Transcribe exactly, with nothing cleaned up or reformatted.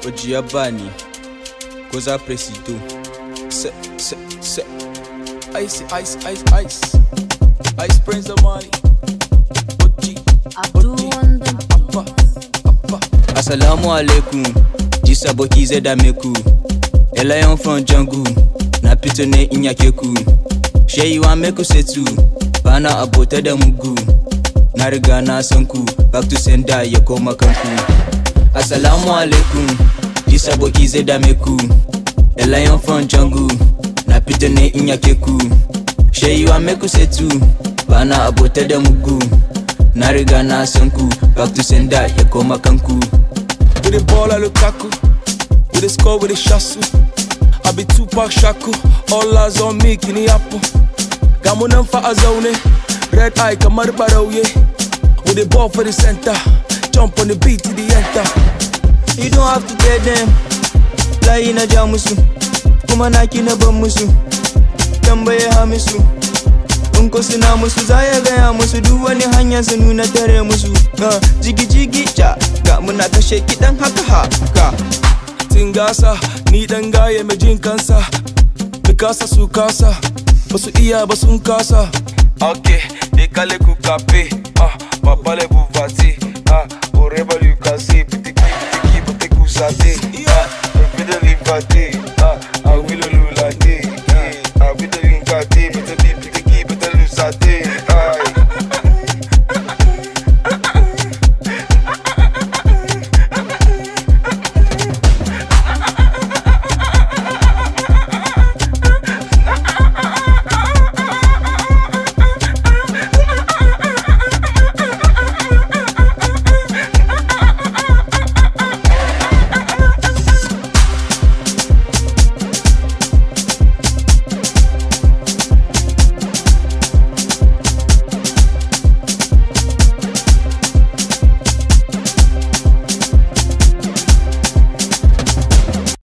Ojiabani, Koza Presido. Se, se, se. Ice, ice, ice, ice. Ice Prince of money. Oji, Oji, Appa, Appa. Assalamu alaikum. Jisaboki Zedameku. A lion from jungle. Na pitone inyakeku. She you want meku setu. Bana abote de mugu. Nariga na sanku. Back to senda yekoma kanku. Assalamu alaikum. Jisaboki Zedameku. A lion from jungle. Na pitone inyakeku. She you want meku setu. Bana abote de mugu. Nariga na sanku. Back to senda yekoma kanku. With the ball I Lukaku. With the score with the shasu. I be Tupac Shaku. All eyes on me, kini apple. Gamunam fa azone. Red eye kamar baroye. With the ball for the center. Jump on the beat to the enter. You don't have to get them. Fly in a jamusu. Kumanaki na bamusu. Tambaye hamisu. Unko sina musu zaya gaya musu. Duwani hanya sanuna tare musu. uh, Jigi jigi cha. Ga muna kashe kidan haka haka. Tingasa, ni dan gaye mai jin kansa. Mikasa su kasa. Basu iya basun kasa. Ok, décalé coup capé. Ah, papa les bouvati. Ah, au révolu.